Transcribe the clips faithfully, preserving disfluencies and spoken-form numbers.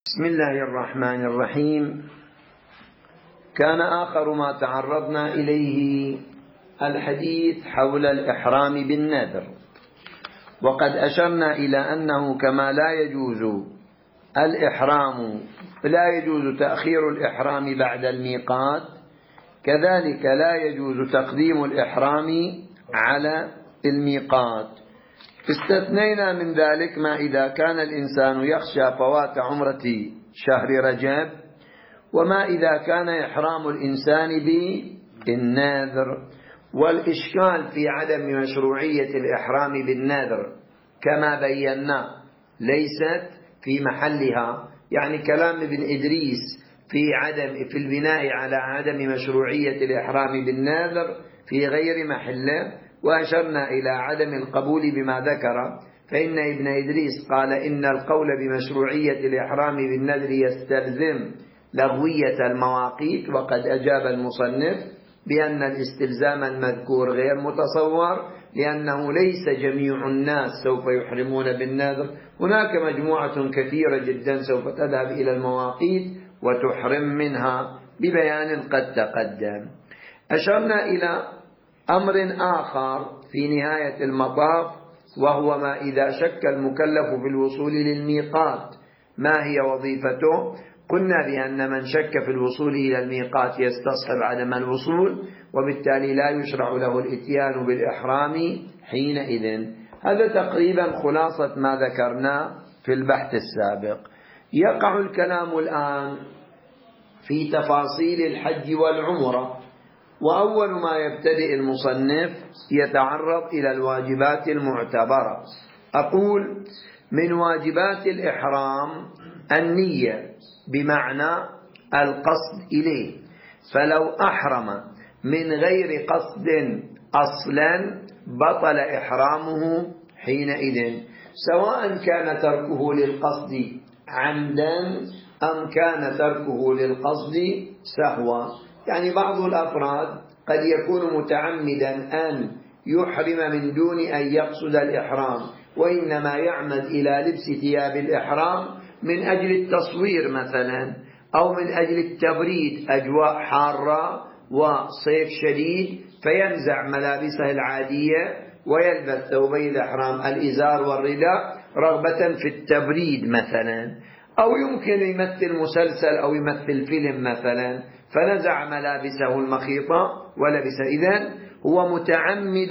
بسم الله الرحمن الرحيم. كان آخر ما تعرضنا إليه الحديث حول الإحرام بالنذر، وقد أشرنا إلى أنه كما لا يجوز الإحرام لا يجوز تأخير الإحرام بعد الميقات، كذلك لا يجوز تقديم الإحرام على الميقات. استثنينا من ذلك ما إذا كان الإنسان يخشى فوات عمرة شهر رجب، وما إذا كان إحرام الإنسان بالنذر. والإشكال في عدم مشروعية الإحرام بالنذر كما بينا ليست في محلها، يعني كلام ابن إدريس في عدم في البناء على عدم مشروعية الإحرام بالنذر في غير محله، وأشرنا إلى عدم القبول بما ذكر، فإن ابن إدريس قال إن القول بمشروعية الإحرام بالنذر يستلزم لغوية المواقيت، وقد أجاب المصنف بأن الاستلزام المذكور غير متصور، لأنه ليس جميع الناس سوف يحرمون بالنذر، هناك مجموعة كثيرة جدا سوف تذهب إلى المواقيت وتحرم منها ببيان قد تقدم. أشرنا إلى أمر آخر في نهاية المطاف، وهو ما إذا شك المكلف في الوصول للميقات ما هي وظيفته. قلنا بأن من شك في الوصول إلى الميقات يستصحب عدم الوصول، وبالتالي لا يشرع له الإتيان بالإحرام حينئذ. هذا تقريبا خلاصة ما ذكرنا في البحث السابق. يقع الكلام الآن في تفاصيل الحج والعمرة، وأول ما يبتدئ المصنف يتعرض إلى الواجبات المعتبرة. أقول من واجبات الإحرام النية بمعنى القصد إليه، فلو أحرم من غير قصد أصلا بطل إحرامه حينئذ، سواء كان تركه للقصد عمدا أم كان تركه للقصد سهوا. يعني بعض الأفراد قد يكون متعمدا أن يحرم من دون أن يقصد الإحرام، وإنما يعمد إلى لبس ثياب الإحرام من أجل التصوير مثلا، أو من أجل التبريد، أجواء حارة وصيف شديد، فينزع ملابسه العادية ويلبس ثوبي الإحرام الإزار والرداء رغبة في التبريد مثلا. أو يمكن يمثل مسلسل أو يمثل فيلم مثلا، فنزع ملابسه المخيطة ولبس. إذن هو متعمد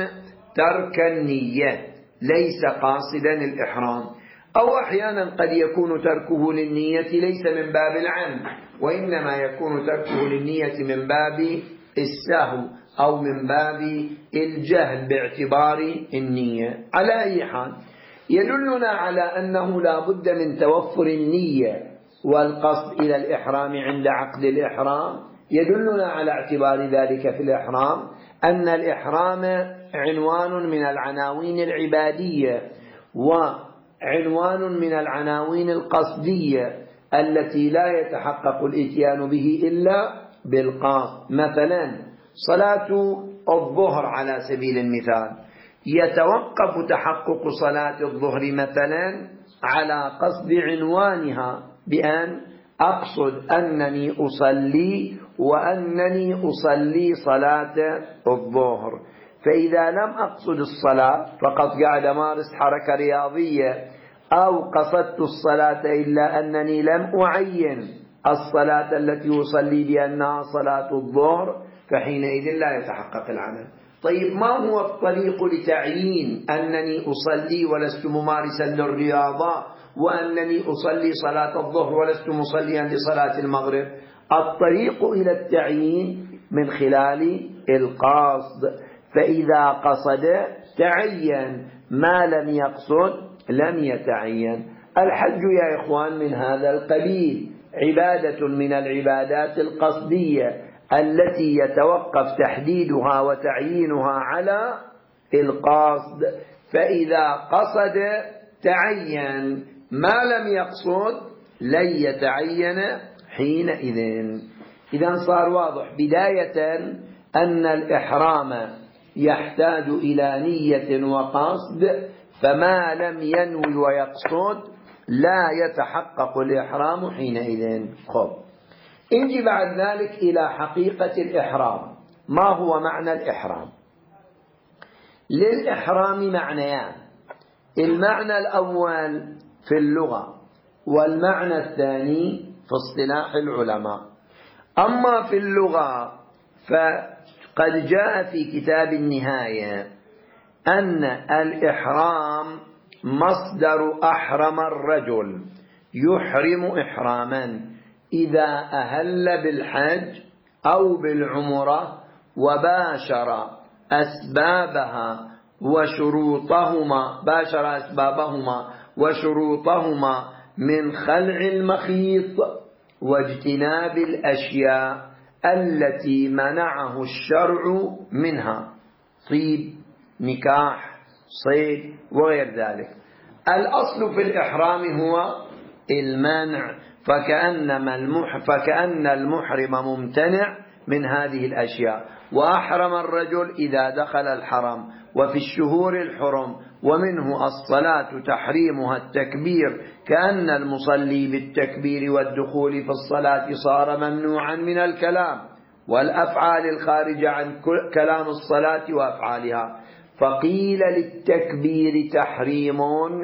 ترك النية، ليس قاصدا الإحرام. أو أحيانا قد يكون تركه للنية ليس من باب العمد، وإنما يكون تركه للنية من باب السهو أو من باب الجهل باعتبار النية. على أي حال يدلنا على أنه لا بد من توفر النية والقصد إلى الإحرام عند عقد الإحرام. يدلنا على اعتبار ذلك في الإحرام أن الإحرام عنوان من العناوين العبادية، وعنوان من العناوين القصدية التي لا يتحقق الإتيان به إلا بالقصد. مثلا صلاة الظهر على سبيل المثال، يتوقف تحقق صلاة الظهر مثلا على قصد عنوانها بأن أقصد أنني أصلي وأنني أصلي صلاة الظهر. فإذا لم أقصد الصلاة فقط قاعد أمارس حركة رياضية، أو قصدت الصلاة إلا أنني لم أعين الصلاة التي أصلي بأنها صلاة الظهر، فحينئذ لا يتحقق العمل. طيب ما هو الطريق لتعيين أنني أصلي ولست ممارسا للرياضة، وأنني أصلي صلاة الظهر ولست مصليا لصلاة المغرب؟ الطريق إلى التعيين من خلال القصد، فإذا قصد تعين، ما لم يقصد لم يتعين. الحج يا إخوان من هذا القبيل، عبادة من العبادات القصدية التي يتوقف تحديدها وتعيينها على القصد، فإذا قصد تعين، ما لم يقصد لن يتعين حينئذ. إذن صار واضح بداية أن الإحرام يحتاج إلى نية وقصد، فما لم ينوي ويقصد لا يتحقق الإحرام حينئذ. خب، انجي بعد ذلك إلى حقيقة الإحرام. ما هو معنى الإحرام؟ للإحرام معنيان: المعنى الأول في اللغة، والمعنى الثاني في اصطلاح العلماء. أما في اللغة فقد جاء في كتاب النهاية أن الإحرام مصدر أحرم الرجل، يحرم إحراما إذا أهل بالحج أو بالعمرة وباشر أسبابها وشروطهما باشر أسبابهما وشروطهما من خلع المخيط واجتناب الأشياء التي منعه الشرع منها، طيب، نكاح، صيد وغير ذلك. الأصل في الإحرام هو المنع، فكأنما المح فكأن المحرم ممتنع من هذه الأشياء. وأحرم الرجل إذا دخل الحرم وفي الشهور الحرم، ومنه الصلاة تحريمها التكبير، كأن المصلي بالتكبير والدخول في الصلاة صار ممنوعا من الكلام والأفعال الخارجة عن كلام الصلاة وأفعالها. فقيل للتكبير تحريم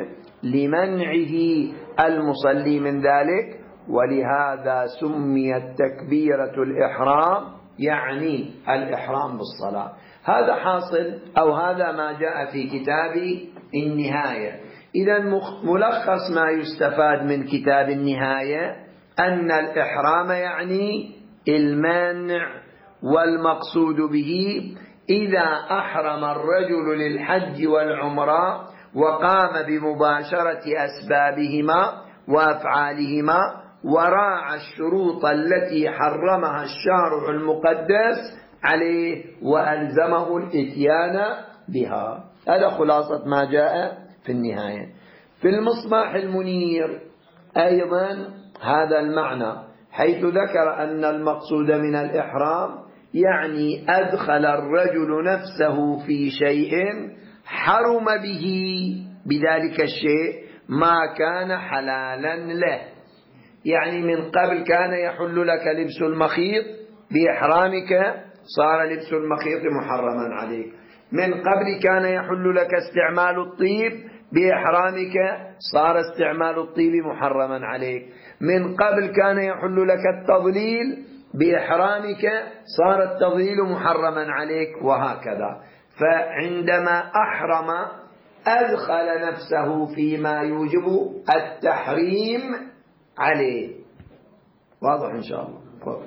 لمنعه المصلي من ذلك، ولهذا سميت تكبيرة الإحرام يعني الإحرام بالصلاة. هذا حاصل أو هذا ما جاء في كتاب النهاية. إذا ملخص ما يستفاد من كتاب النهاية أن الإحرام يعني المنع، والمقصود به إذا أحرم الرجل للحج والعمرة وقام بمباشرة أسبابهما وأفعالهما وراعى الشروط التي حرمها الشارع المقدس عليه وألزمه الإتيان بها. هذا خلاصة ما جاء في النهاية. في المصباح المنير أيضا هذا المعنى، حيث ذكر أن المقصود من الإحرام يعني أدخل الرجل نفسه في شيء حرم به بذلك الشيء ما كان حلالا له. يعني من قبل كان يحل لك لبس المخيط، بإحرامك صار لبس المخيط محرما عليك. من قبل كان يحل لك استعمال الطيب، بإحرامك صار استعمال الطيب محرما عليك. من قبل كان يحل لك التضليل، بإحرامك صار التضليل محرما عليك، وهكذا. فعندما أحرم أدخل نفسه فيما يوجب التحريم عليه. واضح إن شاء الله.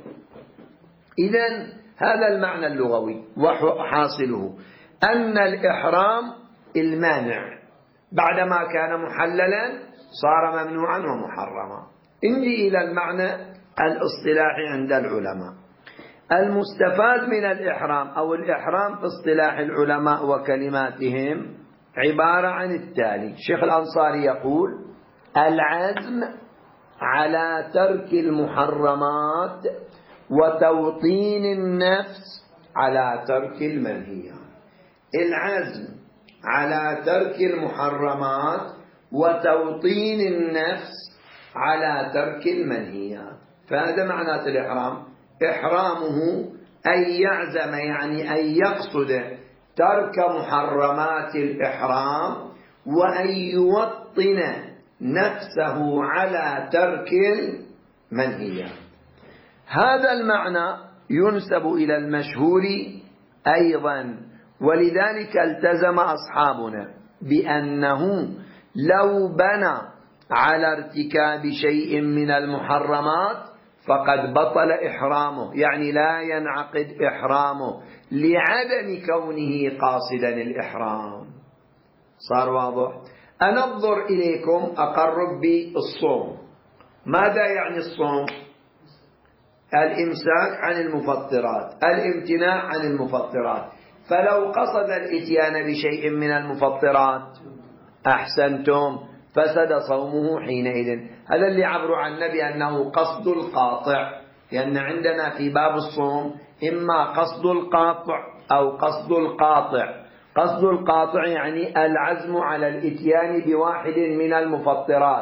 إذن هذا المعنى اللغوي وحاصله أن الإحرام المانع، بعدما كان محللا صار ممنوعا ومحرما. انجي إلى المعنى الاصطلاحي عند العلماء. المستفاد من الإحرام أو الإحرام في اصطلاح العلماء وكلماتهم عبارة عن التالي. الشيخ الأنصاري يقول: العزم على ترك المحرمات وتوطين النفس على ترك المنهيات. العزم على ترك المحرمات وتوطين النفس على ترك المنهيات. فهذا معنى الإحرام. إحرامه أن يعزم يعني أن يقصد ترك محرمات الإحرام، وأن يوطن نفسه على ترك المنهيات. هذا المعنى ينسب إلى المشهور أيضا، ولذلك التزم أصحابنا بأنه لو بنى على ارتكاب شيء من المحرمات فقد بطل إحرامه، يعني لا ينعقد إحرامه لعدم كونه قاصدا الإحرام. صار واضح؟ أنظر إليكم أقرب بالصوم. ماذا يعني الصوم؟ الإمساك عن المفطرات، الامتناع عن المفطرات. فلو قصد الإتيان بشيء من المفطرات أحسنتم، فسد صومه حينئذ. هذا اللي عبروا عن النبي أنه قصد القاطع، لأن عندنا في باب الصوم إما قصد القاطع أو قصد القاطع. قصد القاطع يعني العزم على الإتيان بواحد من المفطرات،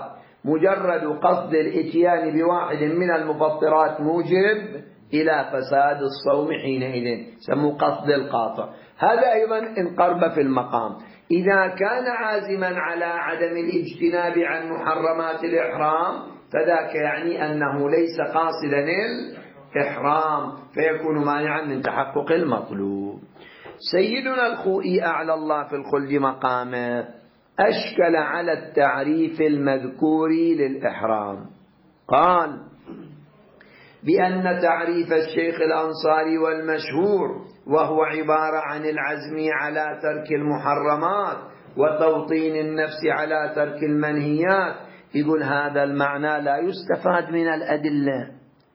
مجرد قصد الاتيان بواحد من المفطرات موجب إلى فساد الصوم حينئذ، سموا قصد القاطع. هذا أيضا انقرب في المقام. إذا كان عازما على عدم الاجتناب عن محرمات الإحرام فذاك يعني أنه ليس قاصدا الإحرام، فيكون مانعا من تحقق المطلوب. سيدنا الخوئي أعلى الله في الخلد مقامه أشكل على التعريف المذكور للإحرام، قال بأن تعريف الشيخ الأنصاري والمشهور وهو عبارة عن العزم على ترك المحرمات وتوطين النفس على ترك المنهيات، يقول هذا المعنى لا يستفاد من الأدلة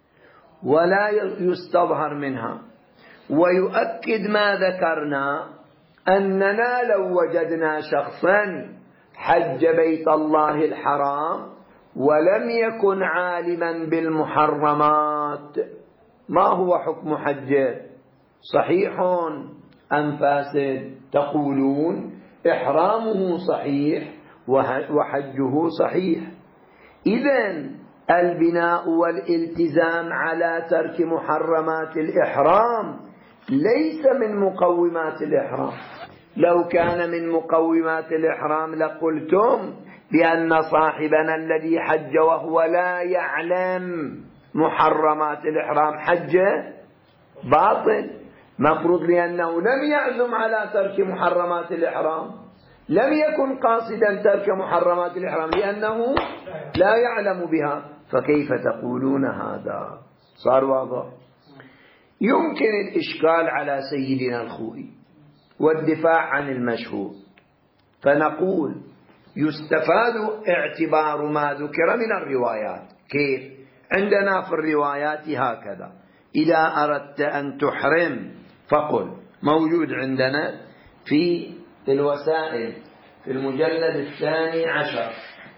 ولا يستظهر منها، ويؤكد ما ذكرنا أننا لو وجدنا شخصا حج بيت الله الحرام ولم يكن عالما بالمحرمات ما هو حكم حجه؟ صحيح أم فاسد؟ تقولون إحرامه صحيح وحجه صحيح. إذن البناء والالتزام على ترك محرمات الإحرام ليس من مقومات الإحرام. لو كان من مقومات الإحرام لقلتم بأن صاحبنا الذي حج وهو لا يعلم محرمات الإحرام حجه باطل، مفروض لأنه لم يعزم على ترك محرمات الإحرام، لم يكن قاصدا ترك محرمات الإحرام لأنه لا يعلم بها، فكيف تقولون هذا؟ صار واضح. يمكن الإشكال على سيدنا الخوئي والدفاع عن المشهور، فنقول يستفاد اعتبار ما ذكر من الروايات. كيف؟ عندنا في الروايات هكذا: إذا أردت أن تحرم فقل، موجود عندنا في الوسائل في المجلد الثاني عشر،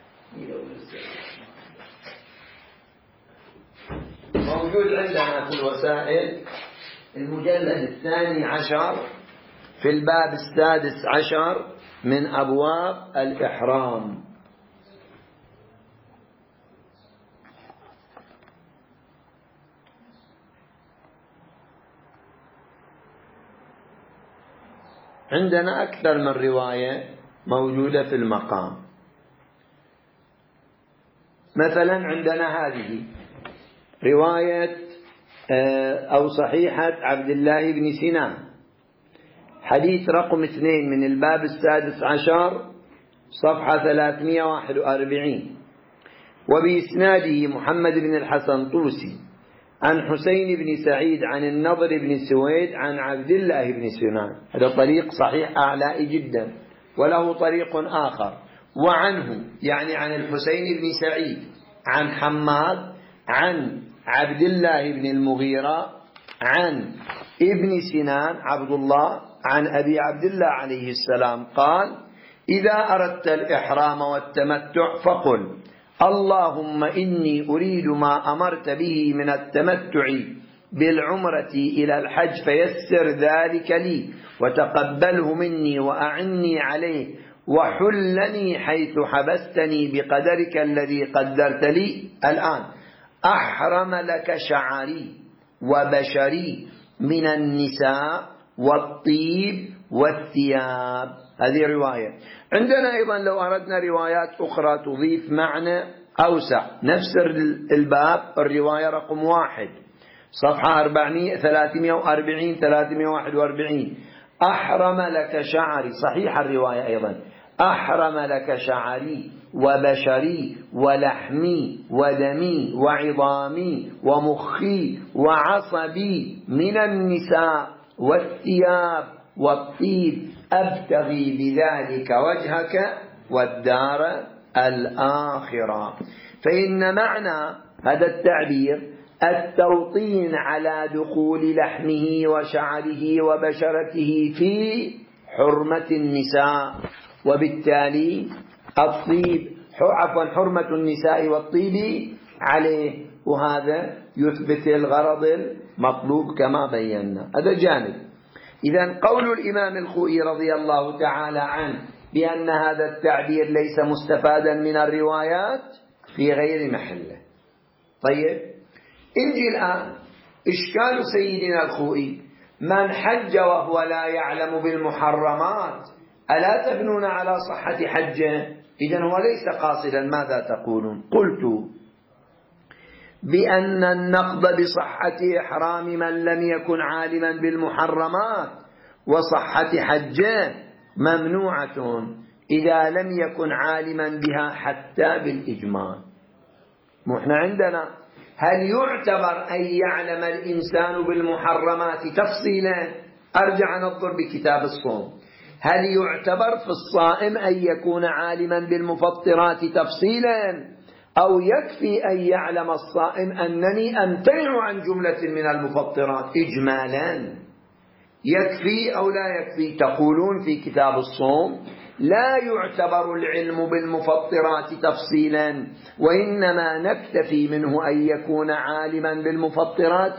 موجود عندنا في الوسائل المجلد الثاني عشر في الباب السادس عشر من أبواب الإحرام. عندنا أكثر من رواية موجودة في المقام. مثلا عندنا هذه رواية أو صحيحة عبد الله بن سنان، حديث رقم اثنين من الباب السادس عشر صفحة ثلاثمائة وواحد وأربعين، وبإسناده محمد بن الحسن طوسي عن حسين بن سعيد عن النضر بن سويد عن عبد الله بن سنان. هذا طريق صحيح أعلائي جدا. وله طريق آخر وعنه يعني عن الحسين بن سعيد عن حماد عن عبد الله بن المغيرة عن ابن سنان عبد الله عن أبي عبد الله عليه السلام قال: إذا أردت الإحرام والتمتع فقل اللهم إني أريد ما أمرت به من التمتع بالعمرة إلى الحج فيسر ذلك لي وتقبله مني وأعني عليه وحلني حيث حبستني بقدرك الذي قدرت لي. الآن أحرم لك شعري وبشري من النساء والطيب والثياب. هذه رواية. عندنا أيضا لو أردنا روايات أخرى تضيف معنى أوسع، نفس الباب الرواية رقم واحد صفحة ثلاثمائة وأربعين ثلاثمائة وواحد وأربعين: أحرم لك شعري، صحيح الرواية أيضا، أحرم لك شعري وبشري ولحمي ودمي وعظامي ومخي وعصبي من النساء والثياب والطيب أبتغي بذلك وجهك والدار الآخرة. فإن معنى هذا التعبير التوطين على دخول لحمه وشعره وبشرته في حرمة النساء، وبالتالي الطيب عفوا حرمة النساء والطيب عليه، وهذا يثبت الغرض المطلوب كما بينا. هذا جانب. إذن قول الإمام الخوئي رضي الله تعالى عنه بأن هذا التعبير ليس مستفادا من الروايات في غير محله. طيب انجي الآن إشكال سيدنا الخوئي: من حج وهو لا يعلم بالمحرمات ألا تبنون على صحة حجه؟ إذن هو ليس قاصدا. ماذا تقولون؟ قلت بأن النقض بصحة إحرام من لم يكن عالما بالمحرمات وصحة حجه ممنوعة إذا لم يكن عالما بها حتى بالإجمال. نحن عندنا هل يعتبر أن يعلم الإنسان بالمحرمات تفصيلا؟ أرجع ننظر بكتاب الصوم. هل يعتبر في الصائم أن يكون عالما بالمفطرات تفصيلا، أو يكفي أن يعلم الصائم أنني أمتنع عن جملة من المفطرات إجمالا؟ يكفي أو لا يكفي؟ تقولون في كتاب الصوم لا يعتبر العلم بالمفطرات تفصيلا، وإنما نكتفي منه أن يكون عالما بالمفطرات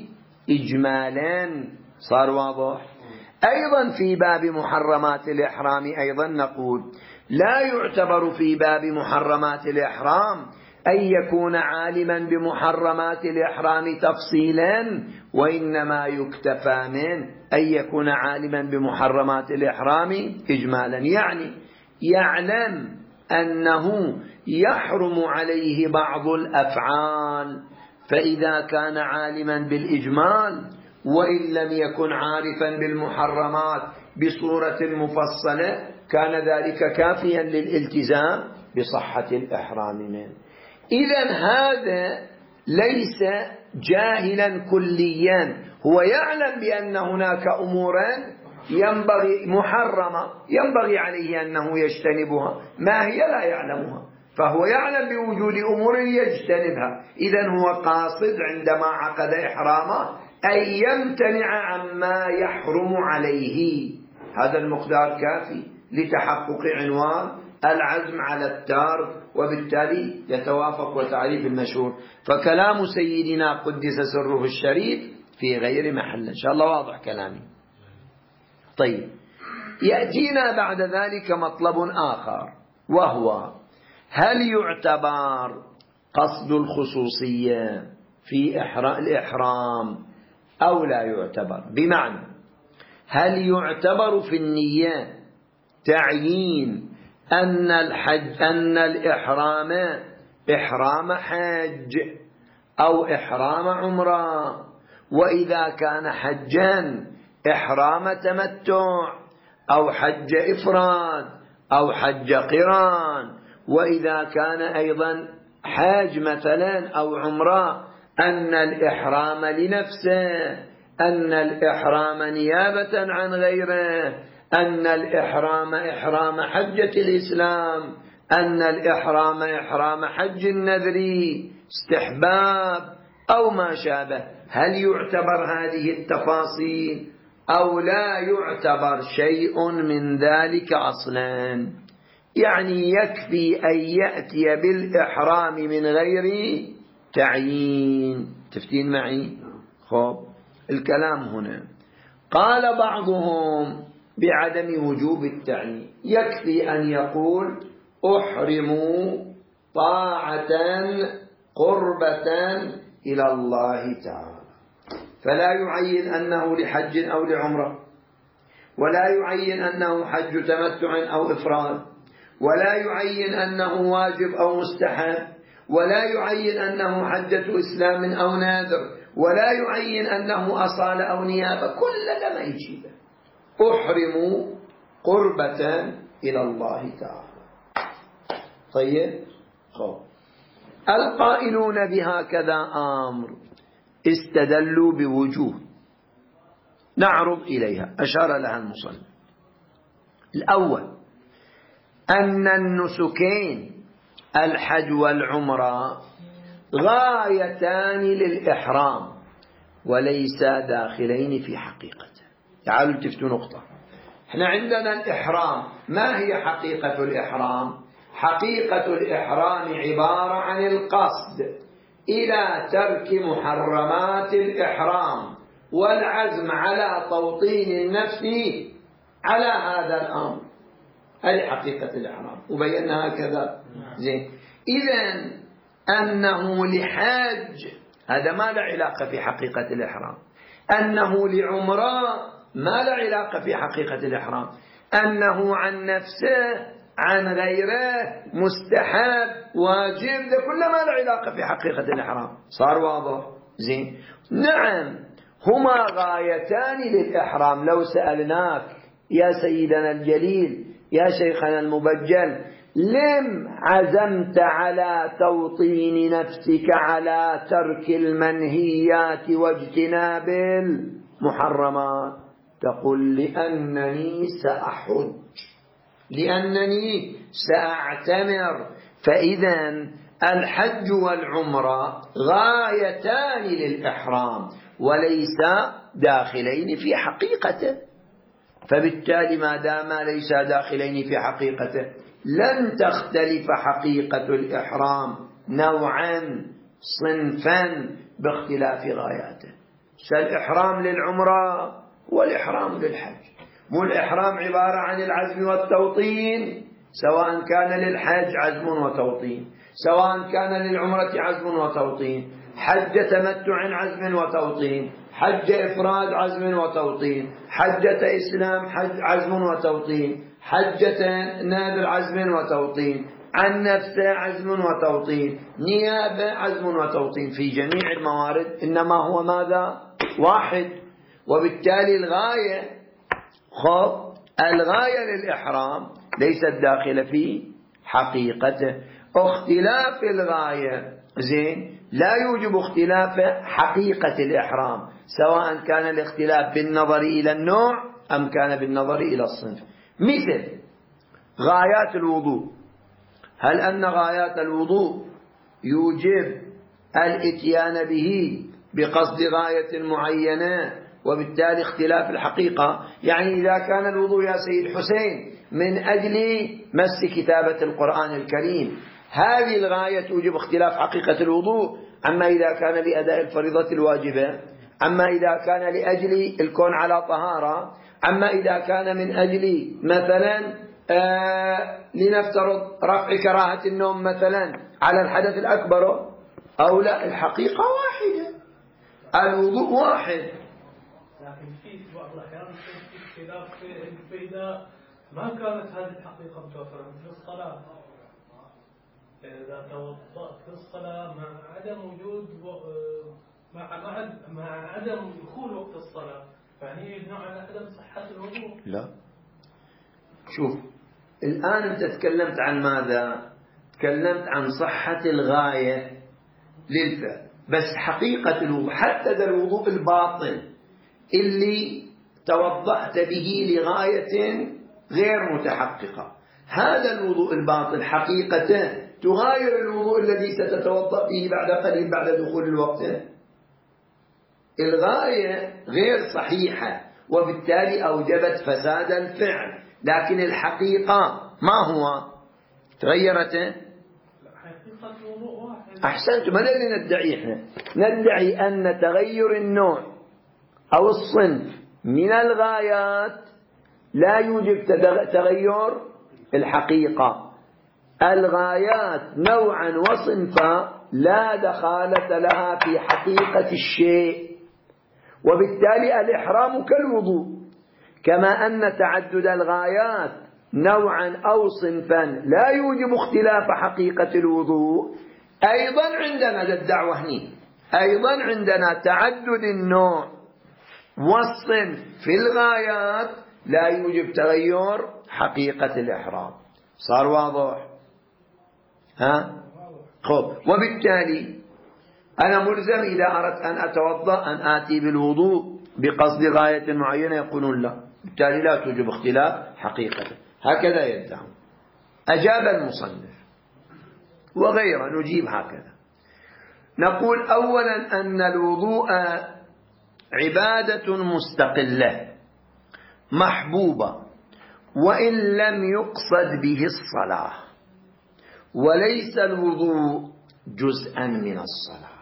إجمالا. صار واضح؟ أيضا في باب محرمات الإحرام أيضا نقول لا يعتبر في باب محرمات الإحرام أن يكون عالما بمحرمات الإحرام تفصيلا، وإنما يكتفى من أن يكون عالما بمحرمات الإحرام إجمالا. يعني يعلم أنه يحرم عليه بعض الأفعال، فإذا كان عالما بالإجمال وإن لم يكن عارفا بالمحرمات بصورة مفصلة كان ذلك كافيا للالتزام بصحة الإحرام منه. إذن هذا ليس جاهلا كليا، هو يعلم بأن هناك أمورا ينبغي محرمة ينبغي عليه أنه يجتنبها، ما هي لا يعلمها، فهو يعلم بوجود أمور يجتنبها. إذن هو قاصد عندما عقد إحرامه أن يمتنع عما يحرم عليه. هذا المقدار كافي لتحقق عنوان العزم على التارك، وبالتالي يتوافق وتعريف المشهور. فكلام سيدنا قدس سره الشريف في غير محل. إن شاء الله واضح كلامي. طيب يأتينا بعد ذلك مطلب آخر، وهو هل يعتبر قصد الخصوصية في الإحرام أو لا يعتبر؟ بمعنى هل يعتبر في النية تعيين أن الحج أن الإحرام إحرام حج أو إحرام عمرة، وإذا كان حجا إحرام تمتع أو حج إفراد أو حج قران، وإذا كان أيضا حاج مثلا أو عمرة أن الإحرام لنفسه، أن الإحرام نيابة عن غيره، أن الإحرام إحرام حجة الإسلام، أن الإحرام إحرام حج النذري استحباب أو ما شابه. هل يعتبر هذه التفاصيل أو لا يعتبر شيء من ذلك أصلا؟ يعني يكفي أن يأتي بالإحرام من غير تعيين. تفتين معي؟ خب الكلام هنا قال بعضهم بعدم وجوب التعيين، يكفي أن يقول أحرموا طاعة قربة إلى الله تعالى، فلا يعين أنه لحج أو لعمرة، ولا يعين أنه حج تمتع أو إفراد، ولا يعين أنه واجب أو مستحب، ولا يعين أنه حجة إسلام أو ناذر، ولا يعين أنه أصالة أو نيابة. كل ما يجيبه أحرموا قربة إلى الله تعالى. طيب خب. القائلون بهكذا أمر استدلوا بوجوه نعرض إليها أشار لها المصنف. الأول أن النسكين الحج والعمرة غايتان للإحرام وليسا داخلين في حقيقته. تعالوا التفتوا نقطة. احنا عندنا الإحرام، ما هي حقيقة الإحرام؟ حقيقة الإحرام عبارة عن القصد إلى ترك محرمات الإحرام والعزم على توطين النفس على هذا الأمر. هذه حقيقة الإحرام وبينها هكذا. زين. إذن أنه لحاج هذا ما له علاقة في حقيقة الإحرام، أنه لعمرة ما له علاقة في حقيقة الإحرام، أنه عن نفسه عن غيره مستحب واجب، ده كله ما له علاقة في حقيقة الإحرام. صار واضح؟ زين. نعم هما غايتان للإحرام. لو سألناك يا سيدنا الجليل يا شيخنا المبجل لم عزمت على توطين نفسك على ترك المنهيات واجتناب المحرمات؟ تقول لأنني سأحج، لأنني سأعتمر. فإذا الحج والعمرة غايتان للإحرام وليس داخلين في حقيقته، فبالتالي ما دام ليس داخلين في حقيقته لن تختلف حقيقة الإحرام نوعا صنفا باختلاف غاياته. فالإحرام للعمرة والإحرام للحج، مو الإحرام عبارة عن العزم والتوطين، سواء كان للحج عزم وتوطين، سواء كان للعمرة عزم وتوطين، حج تمتع عزم وتوطين، حج إفراد عزم وتوطين، حجة إسلام حج عزم وتوطين، حجة نادر عزم وتوطين، عن نفسه عزم وتوطين، نيابة عزم وتوطين، في جميع الموارد إنما هو ماذا؟ واحد. وبالتالي الغاية خب الغاية للإحرام ليست داخلة في حقيقته. اختلاف الغاية زين لا يوجب اختلاف حقيقة الإحرام، سواء كان الاختلاف بالنظر إلى النوع أم كان بالنظر إلى الصنف. مثل غايات الوضوء، هل أن غايات الوضوء يوجب الاتيان به بقصد غاية معينة وبالتالي اختلاف الحقيقة؟ يعني إذا كان الوضوء يا سيد حسين من أجل مس كتابة القرآن الكريم، هذه الغاية توجب اختلاف حقيقة الوضوء، أما إذا كان لأداء الفريضة الواجبة، أما إذا كان لأجل الكون على طهارة، أما إذا كان من أجل مثلا آه لنفترض رفع كراهة النوم مثلا على الحدث الأكبر أو لا، الحقيقة واحدة، الوضوء واحد. لكن في بعض الأحيان في اختلاف فإذا ما كانت هذه الحقيقة متوفرة في الصلاة، إذا توضأت في الصلاة مع عدم وجود مع مع عدم دخول وقت الصلاة، يعني يبنى على عدم صحة الوضوء. لا شوف الآن أنت تكلمت عن ماذا؟ تكلمت عن صحة الغاية للفعل، بس حقيقة الوضوء حتى ذا الوضوء الباطل اللي توضأت به لغاية غير متحققة، هذا الوضوء الباطل حقيقته تغاير الوضوء الذي ستتوضأ به بعد قليل بعد دخول الوقت. الغاية غير صحيحة وبالتالي أوجبت فساد الفعل، لكن الحقيقة ما هو؟ تغيرت. أحسنت. ما الذي ندعي إحنا؟ ندعي أن تغير النوع أو الصنف من الغايات لا يوجب تغير الحقيقة. الغايات نوعا وصنفا لا دخالة لها في حقيقة الشيء، وبالتالي الإحرام كالوضوء، كما أن تعدد الغايات نوعا أو صنفا لا يوجب اختلاف حقيقة الوضوء. أيضا عندنا الدعوة هنا أيضا عندنا تعدد النوع والصنف في الغايات لا يوجب تغير حقيقة الإحرام. صار واضح؟ ها؟ خب وبالتالي أنا ملزم إذا أردت أن أتوضأ أن آتي بالوضوء بقصد غاية معينة، يقولون لا، بالتالي لا توجب اختلاف حقيقته. هكذا يدعون. أجاب المصنف وغيره نجيب هكذا، نقول أولا أن الوضوء عبادة مستقلة محبوبة وإن لم يقصد به الصلاة، وليس الوضوء جزءا من الصلاة.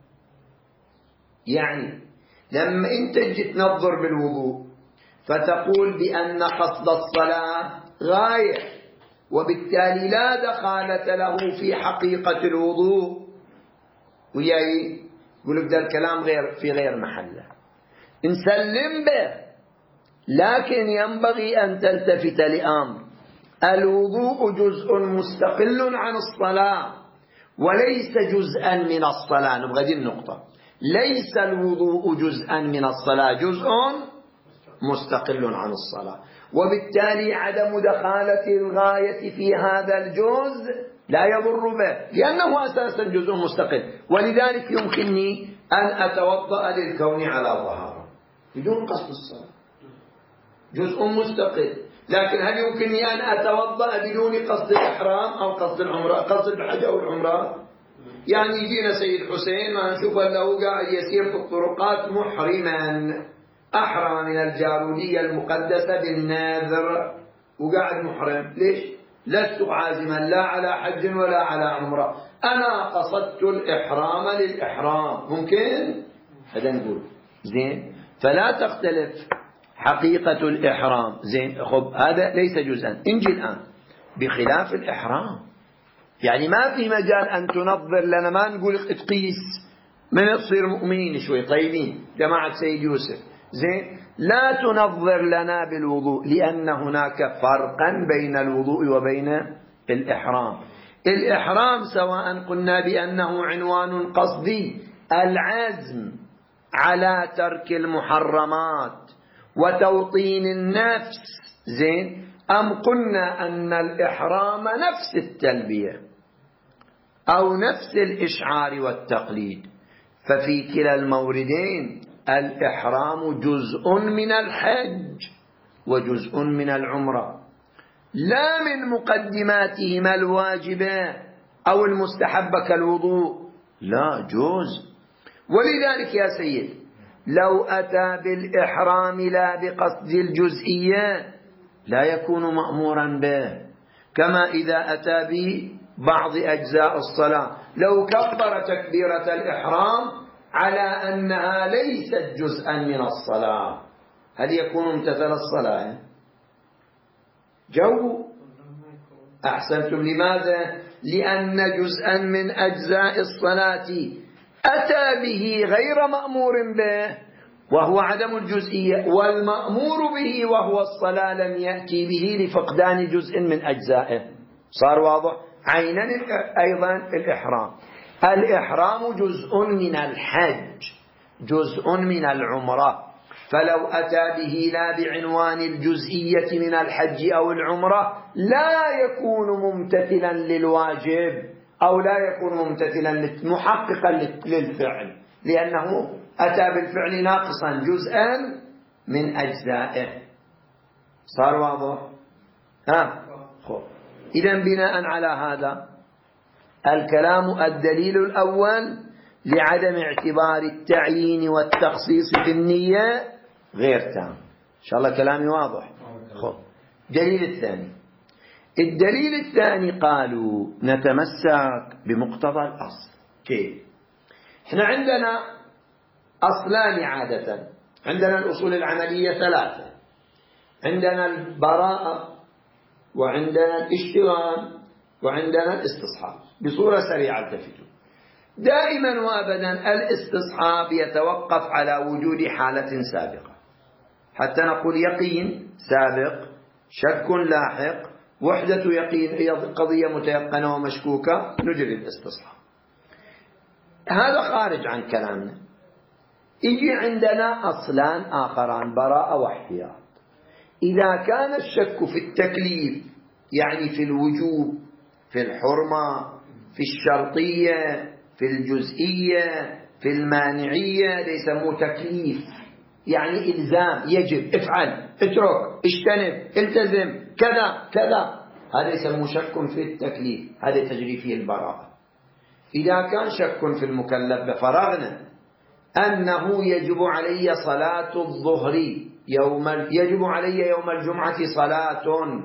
يعني لما أنت تجي تنظر بالوضوء فتقول بأن قصد الصلاة غاية وبالتالي لا دخالة له في حقيقة الوضوء، وياي يقول لك ده الكلام غير في غير محله، نسلم به، لكن ينبغي أن تلتفت لأمر: الوضوء جزء مستقل عن الصلاة وليس جزءا من الصلاة. نبغى دي النقطة، ليس الوضوء جزءا من الصلاة، جزء مستقل عن الصلاة، وبالتالي عدم دخالة الغاية في هذا الجزء لا يضر به، لأنه أساسا جزء مستقل. ولذلك يمكنني أن أتوضأ للكون على طهارة بدون قصد الصلاة، جزء مستقل. لكن هل يمكنني أن أتوضأ بدون قصد الإحرام أو قصد العمرة، قصد الحج أو العمرة؟ يعني يجينا سيد حسين ما نشوف له قاعد يسير في الطرقات محرما، أحرم من الجارودية المقدسة بالناذر وقاعد محرم. ليش؟ لست عازما لا على حج ولا على عمرة، أنا قصدت الإحرام للإحرام. ممكن هذا نقول زين، فلا تختلف حقيقة الإحرام. زين، خب هذا ليس جزءا. انجي الآن بخلاف الإحرام، يعني ما في مجال أن تنظر لنا، ما نقول تقيس من تصير مؤمنين شوي طيبين جماعة سيد يوسف. زين، لا تنظر لنا بالوضوء، لأن هناك فرقا بين الوضوء وبين الإحرام. الإحرام سواء قلنا بأنه عنوان قصدي، العزم على ترك المحرمات وتوطين النفس، زين، أم قلنا أن الإحرام نفس التلبية أو نفس الإشعار والتقليد. ففي كلا الموردين الإحرام جزء من الحج وجزء من العمرة، لا من مقدماتهما الواجبة أو المستحبة كالوضوء، لا، جزء. ولذلك يا سيد لو أتى بالإحرام لا بقصد الجزئية لا يكون مأمورا به، كما إذا أتى ببعض أجزاء الصلاة، لو كبر تكبيرة الإحرام على أنها ليست جزءا من الصلاة، هل يكون امتثل الصلاة؟ جو أحسنتم. لماذا؟ لأن جزءا من أجزاء الصلاة أتى به غير مأمور به وهو عدم الجزئية، والمأمور به وهو الصلاة لم يأتي به لفقدان جزء من أجزائه. صار واضح؟ عينا أيضا الإحرام، الإحرام جزء من الحج جزء من العمرة، فلو أتى به لا بعنوان الجزئية من الحج أو العمرة لا يكون ممتثلا للواجب أو لا يكون ممتثلا محققا للفعل، لأنه أتى بالفعل ناقصا جزءا من أجزائه. صار واضح؟ ها؟ خب. إذن بناء على هذا الكلام الدليل الأول لعدم اعتبار التعيين والتخصيص في النية غير تام. إن شاء الله كلامي واضح. خب. دليل الثاني، الدليل الثاني قالوا نتمسك بمقتضى الأصل. كيف؟ احنا عندنا أصلان عادة، عندنا الأصول العملية ثلاثة، عندنا البراءة وعندنا الاشتغال وعندنا الاستصحاب. بصورة سريعة التفتوا، دائما وابدا الاستصحاب يتوقف على وجود حالة سابقة، حتى نقول يقين سابق، شك لاحق، وحدة يقين، قضية متيقنة ومشكوكة، نجري الاستصحاب. هذا خارج عن كلامنا. يجي عندنا أصلان آخران، براءة واحتياط. إذا كان الشك في التكليف يعني في الوجوب، في الحرمة، في الشرطية، في الجزئية، في المانعية، يسموه تكليف، يعني إلزام، يجب، افعل، اترك، اجتنب، التزم، كذا كذا، هذا يسموه شك في التكليف، هذا تجري فيه البراءة. إذا كان شك في المكلف بفرغنا أنه يجب علي صلاة الظهر يوم يجب علي يوم الجمعة صلاة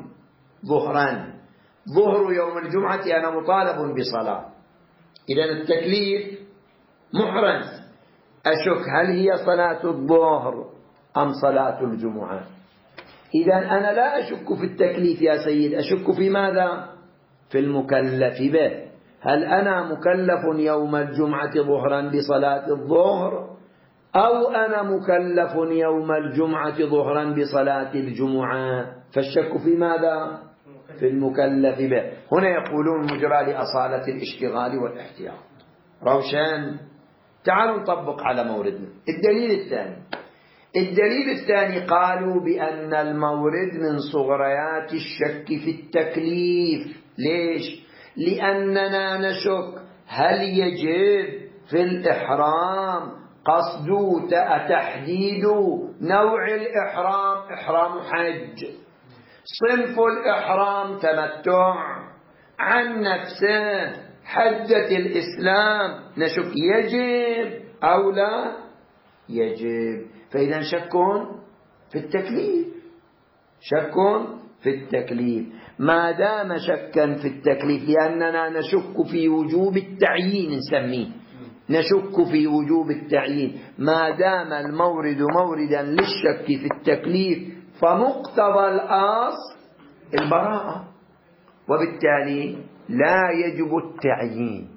ظهرا، ظهر يوم الجمعة أنا مطالب بصلاة، إذا التكليف محرز، أشك هل هي صلاة الظهر أم صلاة الجمعة؟ إذا أنا لا أشك في التكليف يا سيد، أشك في ماذا؟ في المكلف به. هل أنا مكلف يوم الجمعة ظهرا بصلاة الظهر أو أنا مكلف يوم الجمعة ظهرا بصلاة الجمعة؟ فالشك في ماذا؟ في المكلف به. هنا يقولون مجرى لأصالة الاشتغال والاحتياط. روشان. تعالوا نطبق على موردنا. الدليل الثاني الدليل الثاني قالوا بأن المورد من صغريات الشك في التكليف. ليش؟ لأننا نشك هل يجب في الإحرام قصد تحديد نوع الإحرام، إحرام حج، صنف الإحرام تمتع، عن نفسه حجة الإسلام، نشك يجب أو لا يجب. فإذا شك في التكليف، شك في التكليف. ما دام شكا في التكليف، لأننا نشك في وجوب التعيين، نسميه نشك في وجوب التعيين. ما دام المورد موردا للشك في التكليف فمقتضى الأصل البراءة، وبالتالي لا يجب التعيين.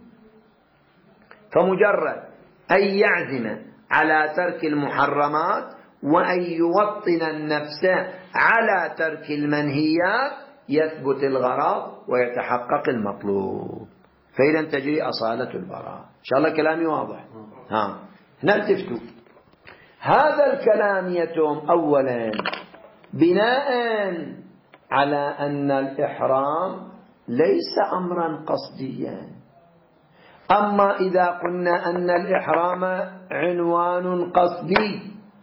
فمجرد أن يعزم على ترك المحرمات وأن يوطن النفس على ترك المنهيات يثبت الغرض ويتحقق المطلوب، فإذا تجري أصالة البراءة. إن شاء الله كلامي واضح. ها نلتفتوا. هذا الكلام يتم أولا بناء على أن الإحرام ليس أمرا قصديا. أما إذا قلنا أن الإحرام عنوان قصدي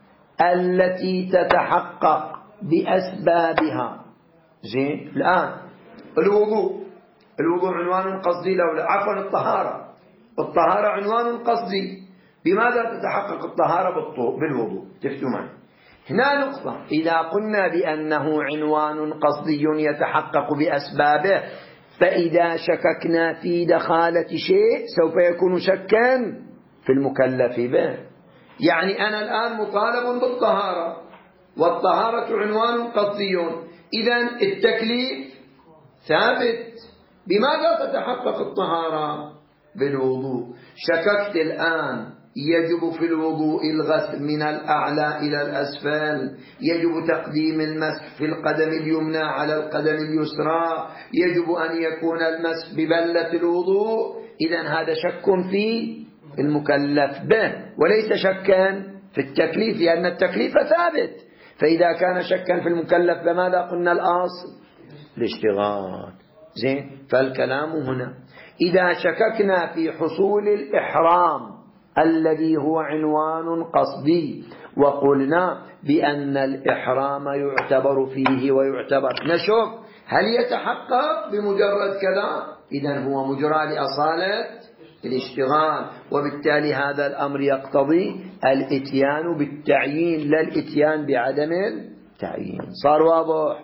التي تتحقق بأسبابها، زين. الآن الوضوء الوضوء عنوان قصدي لو لا عفوا الطهارة الطهارة عنوان قصدي. بماذا تتحقق الطهارة؟ بالوضوء. تفتوا معي. هنا نقطة. إذا قلنا بأنه عنوان قصدي يتحقق بأسبابه، فإذا شككنا في دخالة شيء سوف يكون شكا في المكلف به. يعني أنا الآن مطالب بالطهارة، والطهارة عنوان قصدي، إذن التكليف ثابت. بماذا تتحقق الطهارة؟ بالوضوء. شككت الآن يجب في الوضوء الغسل من الأعلى إلى الأسفل، يجب تقديم المسح في القدم اليمنى على القدم اليسرى، يجب أن يكون المسح ببلة الوضوء. إذن هذا شك في المكلف به وليس شكا في التكليف، لأن التكليف ثابت. فإذا كان شكا في المكلف بماذا قلنا الأصل؟ الاشتغال. زين. فالكلام هنا إذا شككنا في حصول الإحرام الذي هو عنوان قصدي وقلنا بأن الإحرام يعتبر فيه ويعتبر، نشوف هل يتحقق بمجرد كذا، إذن هو مجرى لأصالة الاشتغال، وبالتالي هذا الأمر يقتضي الاتيان بالتعيين لا الاتيان بعدم التعيين. صار واضح؟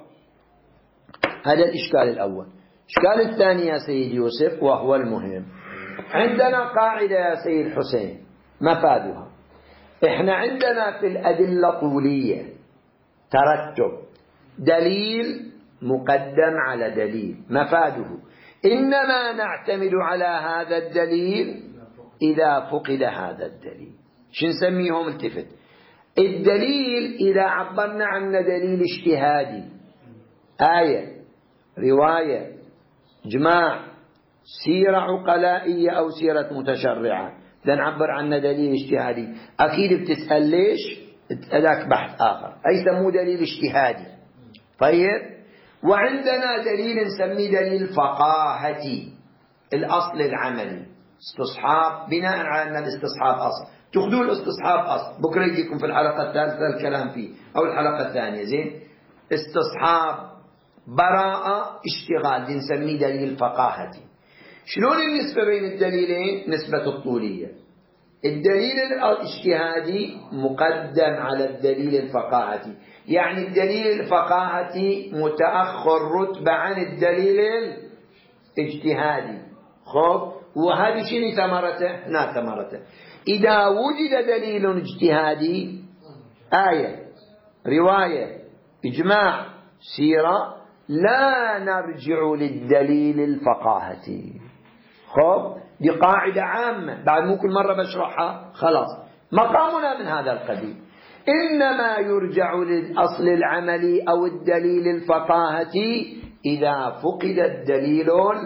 هذا الإشكال الأول. الإشكال الثاني يا سيد يوسف وهو المهم، عندنا قاعدة يا سيد حسين مفادها. إحنا عندنا في الأدلة طولية ترتب دليل مقدم على دليل، مفاده إنما نعتمد على هذا الدليل إذا فقد هذا الدليل. شو نسميهم؟ التفت. الدليل إذا عبرنا عنه دليل اجتهادي، آية، رواية، جماع، سيرة عقلائية أو سيرة متشرعة، ده نعبر عنه دليل اجتهادي. أكيد بتسأل ليش؟ هذاك بحث آخر، أي سموه دليل اجتهادي. طيب، وعندنا دليل نسميه دليل فقاهتي، الأصل العملي، استصحاب، بناء على أن الاستصحاب أصل. تأخذوا الاستصحاب أصل، بكرة يجيكم في الحلقة الثالثة الكلام فيه أو الحلقة الثانية. زين. استصحاب، براءة، اشتغال، دي نسميه دليل فقاهتي. شلون النسبة بين الدليلين؟ نسبة الطولية. الدليل الاجتهادي مقدم على الدليل الفقاهتي، يعني الدليل الفقاهتي متأخر رتبة عن الدليل الاجتهادي. خب، وهذه شنو ثمرته؟ نا ثمرته إذا وجد دليل اجتهادي، آية، رواية، إجماع، سيرة، لا نرجع للدليل الفقاهتي. خب دي قاعدة عامة، بعد مو كل مرة بشرحها خلاص. مقامنا من هذا القبيل، إنما يرجع للأصل العملي أو الدليل الفقاهتي إذا فقد الدليل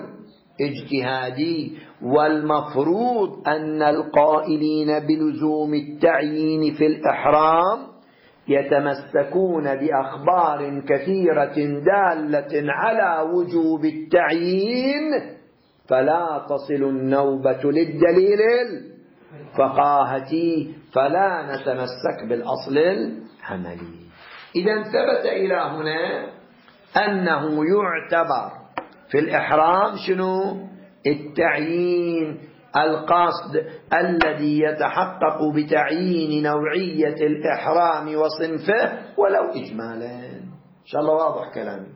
اجتهادي. والمفروض أن القائلين بلزوم التعيين في الإحرام يتمسكون بأخبار كثيرة دالة على وجوب التعيين، فلا تصل النوبة للدليل الفقاهتي، فلا نتمسك بالأصل العملي. إذا ثبت إلى هنا أنه يعتبر في الإحرام شنو؟ التعيين، القصد الذي يتحقق بتعيين نوعية الإحرام وصنفه ولو إجمالا. إن شاء الله واضح كلامي.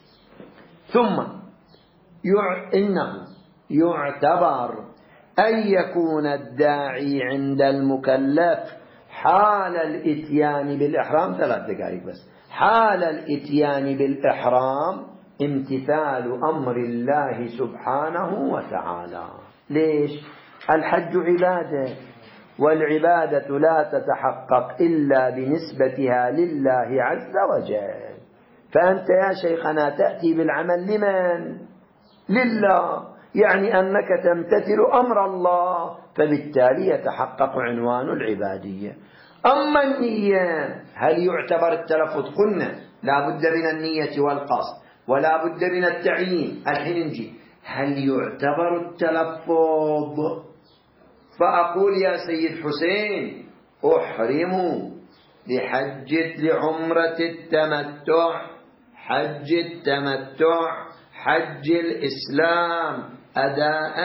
ثم يع... إنه يعتبر أن يكون الداعي عند المكلف حال الإتيان بالإحرام، ثلاث دقائق بس، حال الإتيان بالإحرام امتثال أمر الله سبحانه وتعالى. ليش؟ الحج عبادة، والعبادة لا تتحقق إلا بنسبتها لله عز وجل. فأنت يا شيخنا تأتي بالعمل لمن؟ لله، يعني أنك تمتثل أمر الله، فبالتالي يتحقق عنوان العبادية. أما النية هل يعتبر التلفظ؟ قلنا لا بد من النية والقصد ولا بد من التعيين. الحين نجي هل يعتبر التلفظ؟ فأقول يا سيد حسين أحرم لحجة لعمرة التمتع، حج التمتع حج الإسلام أداء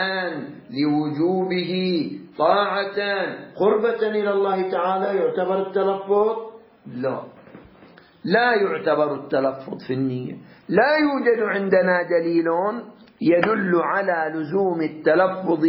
لوجوبه طاعة قربة إلى الله تعالى، يعتبر التلفظ؟ لا، لا يعتبر التلفظ في النية. لا يوجد عندنا دليل يدل على لزوم التلفظ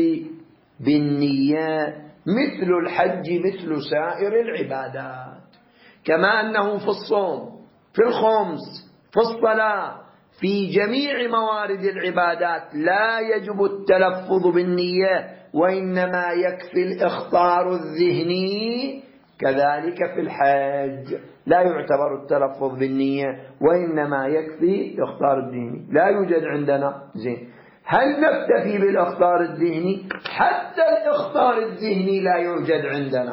بالنية مثل الحج مثل سائر العبادات، كما أنه في الصوم، في الخمس، في الصلاة، في جميع موارد العبادات لا يجب التلفظ بالنية وإنما يكفي الإخطار الذهني. كذلك في الحج لا يعتبر التلفظ بالنية وإنما يكفي الإخطار الذهني. لا يوجد عندنا. زين، هل نكتفي بالإخطار الذهني؟ حتى الإخطار الذهني لا يوجد عندنا،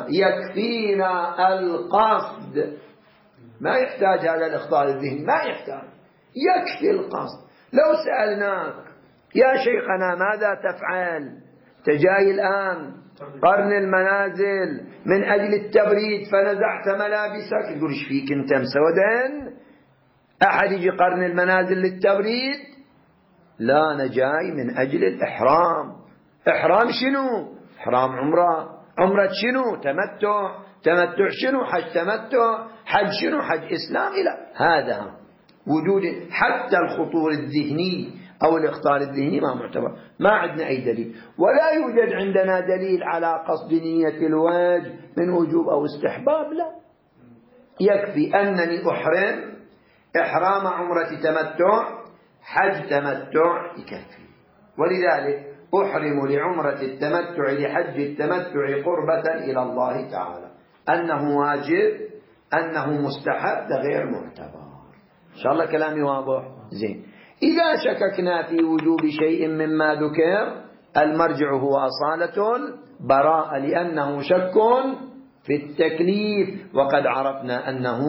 يكفينا القصد، ما يحتاج هذا الإخطار الذهني، ما يحتاج، يكفي القصد. لو سألناك يا شيخنا ماذا تفعل؟ تجاي الآن قرن المنازل من أجل التبريد فنزعت ملابسك، يقول ايش فيك انت مسودا؟ أحد يجي قرن المنازل للتبريد؟ لا، أنا جاي من أجل الإحرام. إحرام شنو؟ إحرام عمرة. عمرة شنو؟ تمتع. تمتع شنو؟ حج تمتع. حج شنو؟ حج إسلام. إلى هذا وجود حتى الخطور الذهني أو الاختار الذهني ما معتبر، ما عندنا أي دليل. ولا يوجد عندنا دليل على قصد نية الواجب من وجوب أو استحباب، لا، يكفي أنني أحرم إحرام عمرة تمتع، حج تمتع، يكفي. ولذلك أحرم لعمرة التمتع لحج التمتع قربة إلى الله تعالى. أنه واجب أنه مستحب ده غير معتبر. إن شاء الله كلامي واضح. زين، إذا شككنا في وجوب شيء مما ذكر المرجع هو أصالة البراءة، لأنه شك في التكليف، وقد عرفنا أنه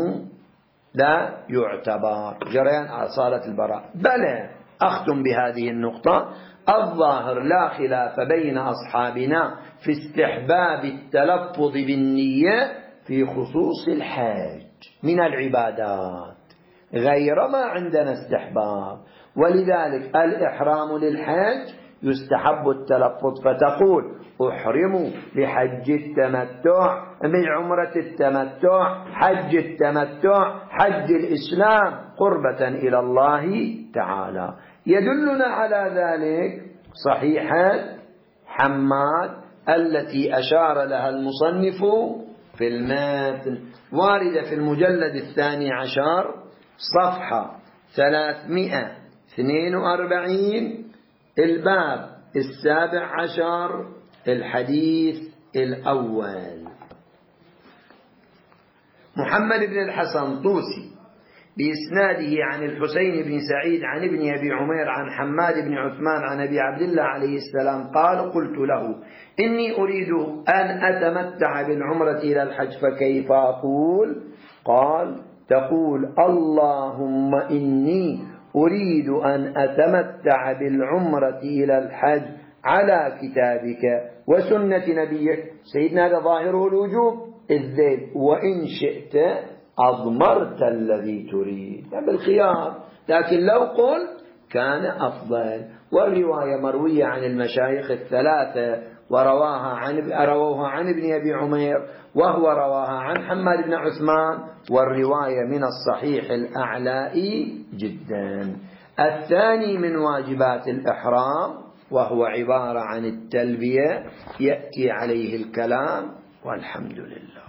لا يعتبر جريان أصالة البراءة. بلى، أختم بهذه النقطة. الظاهر لا خلاف بين أصحابنا في استحباب التلفظ بالنية في خصوص الحج من العبادات، غير ما عندنا استحباب. ولذلك الإحرام للحج يستحب التلفظ، فتقول أحرم لحج التمتع من عمرة التمتع، حج التمتع، حج الإسلام قربة إلى الله تعالى. يدلنا على ذلك صحيحة حماد التي أشار لها المصنف في المتن، واردة في المجلد الثاني عشر صفحة ثلاثمائة واثنين وأربعين، الباب السابع عشر الحديث الأول. محمد بن الحسن طوسي بإسناده عن الحسين بن سعيد عن ابن أبي عمير عن حماد بن عثمان عن أبي عبد الله عليه السلام قال قلت له إني أريد أن أتمتع بالعمرة إلى الحج فكيف أقول؟ قال تقول اللهم إني أريد أن أتمتع بالعمرة إلى الحج على كتابك وسنة نبيك. سيدنا هذا ظاهره الوجوب الذيل، وإن شئت أضمرت الذي تريد بالخيار، لكن لو قلت كان أفضل. والرواية مروية عن المشايخ الثلاثة ورواها عن رووها عن ابن أبي عمير وهو رواها عن حماد بن عثمان، والرواية من الصحيح الأعلائي جدا. الثاني من واجبات الإحرام وهو عبارة عن التلبية يأتي عليه الكلام، والحمد لله.